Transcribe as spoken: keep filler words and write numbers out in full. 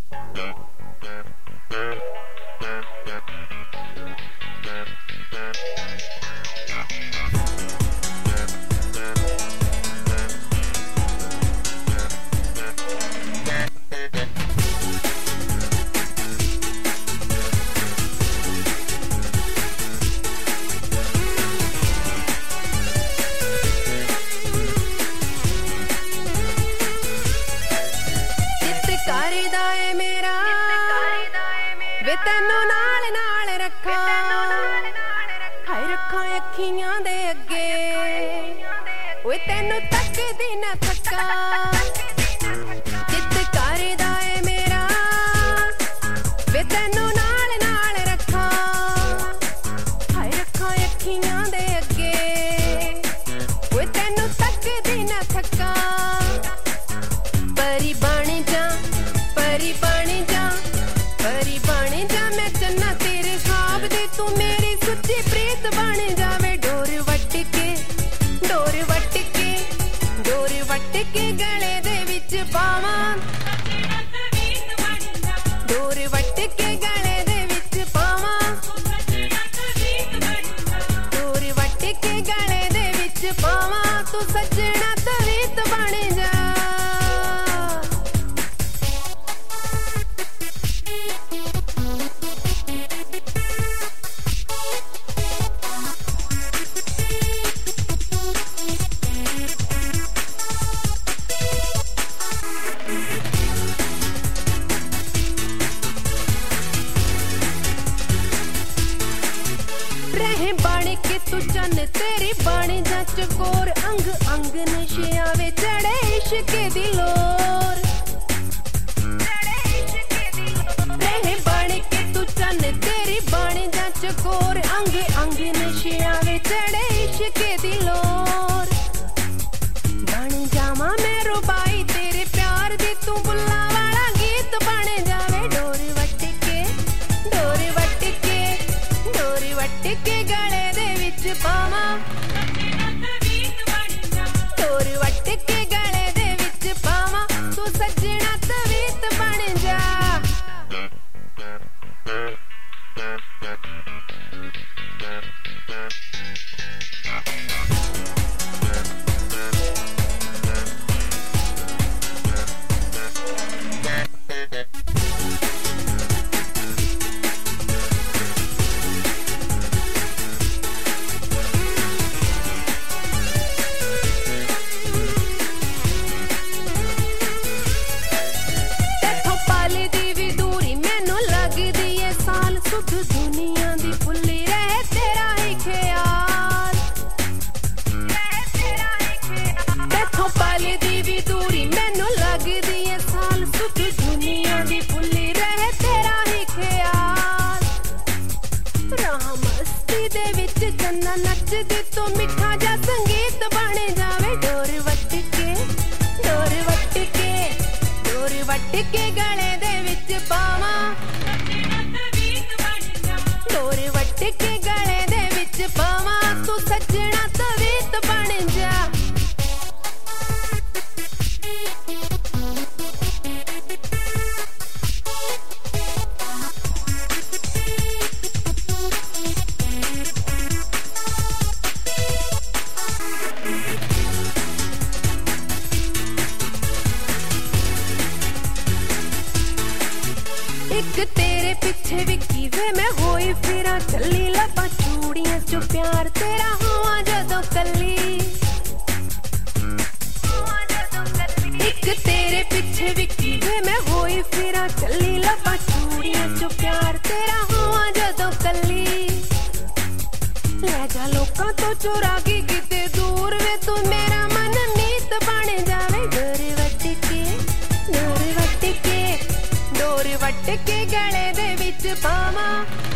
वे तेनू नाल नाल रखा हाय रखा अखियां दे अगे वे तेनू तकदी ना थका चित करदा है मेरा वे तेनू नाल नाल रखा हाय रखा अखियां दे अगे वे तेनू तकदी ना थका परी बन जा परी बन जा परी बन जा मैं चन्ना तेरे ख्वाब दे तू मेरी सच्ची प्रीत बन जावे डोर वट के डोर वट के डोर वट के गले दे विच पावां डोर वट के गले दे विच पावां डोर वट के गले दे विच पावां तू सजना तवीत बन जा रहे बन के तू चन तेरी बन जा चकोर अंग अंग नशिया वे चढ़े इश्क दी लोर रहे बन के तू चन तेरी बन जा चकोर अंग अंग नशिया वे चढ़े इश्क दी लोर बन जावा मैं रुबाई तेरे प्यार दी तू बुल्ला वाला गीत बन जावे डोर वट के डोर वट के डोर वट के गले दे विच पावां डोर वट के गले दे विच पावां तू सजना तवीत बन जा सुध दुनिया दी भुली रहे तेरा ही ख्याल तेथों पाली दी भी दूरी मैनू लगदी है साल सुध दुनिया दी भुली रहे तेरा ही ख्याल राह मस्ती दे विच चन्ना नचदी तू मिठा जा संगीत बन जावे डोर वट के डोर वट के डोर वट के गले दे विच पावां डोर वट के गले दे विच पावां तू सजना तवीत बन जा एक तेरे पीछे भी कीवे मैं होई फिरा चली लपा चूड़ियां चो प्यार तेरा हुआ जदों कली एक तेरे पीछे भी कीवे मैं होई फिरा चली लपा चूड़ियां चो प्यार तेरा हुआ जदों कली ले जा लोकां तो चुरा के किते दूर वे तू मेरा मन नीत बन जावे डोर वट के डोर वट के डोर वट के गले दे विच पावां